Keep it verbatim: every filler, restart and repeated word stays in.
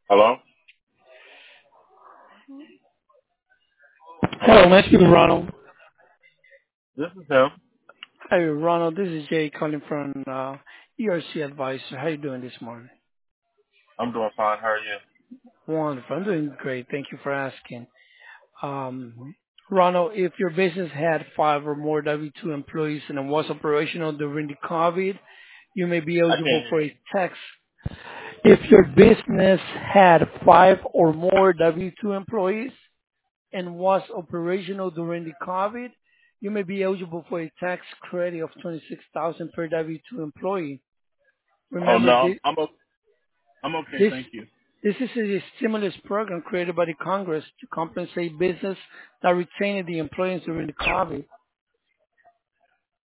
Hello? Hello, Hello? nice to meet you, Ronald. This is him. Hi, Ronald. This is Jay calling from uh, E R C Advisor. How you doing this morning? I'm doing fine. How are you? Wonderful. I'm doing great. Thank you for asking. Um, Ronald, if your business had five or more W two employees and was operational during the COVID, you may be I can't eligible hear for you. a tax. If your business had five or more W two employees and was operational during the COVID, you may be eligible for a tax credit of twenty-six thousand dollars per W two employee. Oh Remember, no, thi- I'm o- I'm okay. this Thank you. this is a stimulus program created by the Congress to compensate business that retained the employees during the COVID.